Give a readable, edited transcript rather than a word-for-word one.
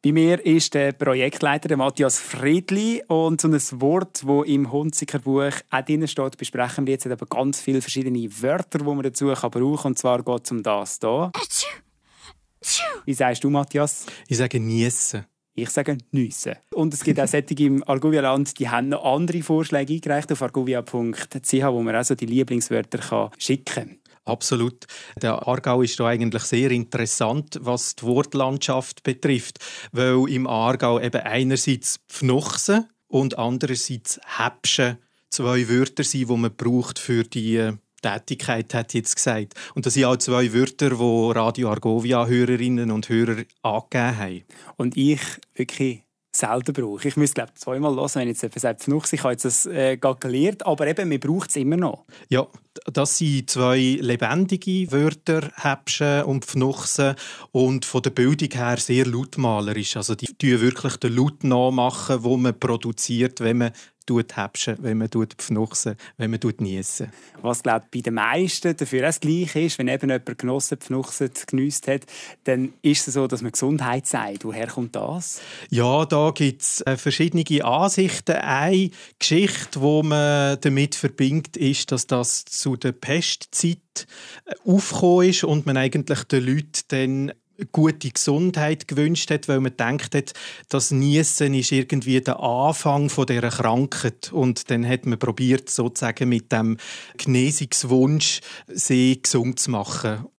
Bei mir ist der Projektleiter der Matthias Friedli und so ein Wort, das im Hunziker Buch auch drin steht, besprechen wir jetzt aber ganz viele verschiedene Wörter, die man dazu brauchen kann. Und zwar geht es um das hier. Wie sagst du, Matthias? Ich sage «niessen». Ich sage «nüsse». Und es gibt auch solche im Arguvia-Land, die haben noch andere Vorschläge eingereicht auf arguvia.ch, wo man auch so die Lieblingswörter schicken kann. Absolut. Der Aargau ist da eigentlich sehr interessant, was die Wortlandschaft betrifft, weil im Aargau eben einerseits «pfnuchsen» und andererseits «häbschen» zwei Wörter sind, die man braucht für die Tätigkeit, hat jetzt gesagt. Und das sind auch zwei Wörter, die Radio Argovia-Hörerinnen und Hörer angegeben haben. Und ich wirklich selten brauche. Ich müsste, glaube ich, zweimal hören, wenn jetzt jemand sagt «Pfnuchs». Ich habe jetzt das gerade gelernt, aber eben, man braucht es immer noch. Ja, das sind zwei lebendige Wörter, «häbschen» und «pfnuchsen», und von der Bildung her sehr lautmalerisch. Also die tun wirklich den Laut nachmachen, den man produziert, wenn man «häbschen», wenn man «pfnuchsen», wenn man «niessen». Was, glaube ich, bei den meisten dafür auch das Gleiche ist, wenn eben jemand genossen, pfnuchset, geniesst hat, dann ist es so, dass man Gesundheit sagt. Woher kommt das? Ja, da gibt es verschiedene Ansichten. Eine Geschichte, die man damit verbindet, ist, dass das zu der Pestzeit aufgekommen ist und man eigentlich den Leuten dann gute Gesundheit gewünscht hat, weil man gedacht hat, das Niessen ist irgendwie der Anfang von dieser Krankheit. Und dann hat man probiert, sozusagen mit dem Genesungswunsch sie gesund zu machen.